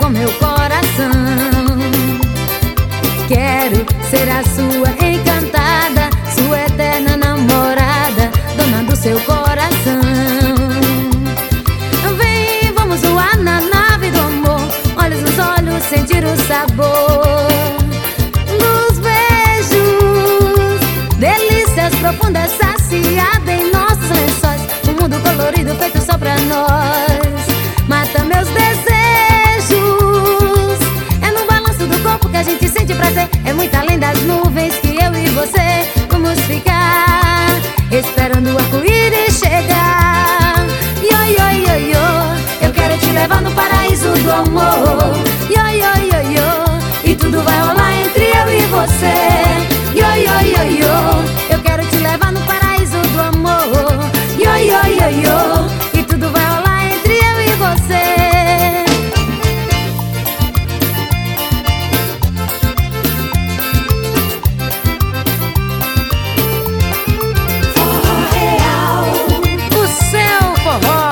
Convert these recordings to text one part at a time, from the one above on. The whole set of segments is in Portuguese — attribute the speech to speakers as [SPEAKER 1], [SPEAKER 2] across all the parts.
[SPEAKER 1] com meu coração. Quero ser a sua encantada, sua eterna namorada, dona do seu coração. Vem, vamos voar na nave do amor, olhos nos olhos, sentir o sabor dos beijos, delícias profundas, saciada em nossos lençóis, um mundo colorido feito só pra nós. Mata meus desejos, é no balanço do corpo que a gente sente prazer. É muito além das nuvens que eu e você vamos ficar, esperando o arco-íris chegar. Yo, yo, yo, yo, eu quero te levar no paraíso do amor. Yo, yo, yo, yo, e tudo vai rolar entre eu e você. Yo, yo, yo, yo, eu quero te levar no paraíso do amor. Yo, yo, yo, yo, e tudo vai rolar entre eu e você.
[SPEAKER 2] Forró real,
[SPEAKER 1] O seu forró.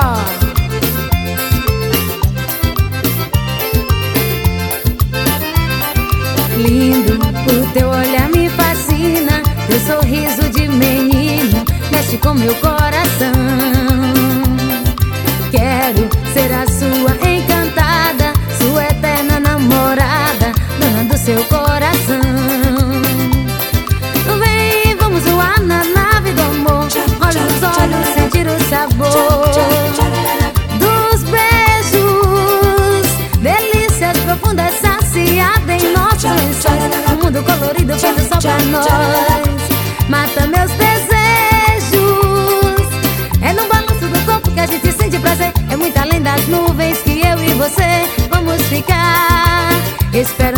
[SPEAKER 1] Lindo, o teu olhar me fascina, teu sorriso de menino mexe com meu coração. Quero ser a sua encantada, sua eterna namorada, dona do seu coração. Vem, vamos voar na nave do amor, olhos nos olhos, sentir o sabor dos beijos, delícias profundas, saciada em nossos lençóis, um mundo colorido feito só pra nós. Mata meus desejos, é no balanço do corpo que a gente sente prazer. É muito além das nuvens que eu e você vamos ficar, esperando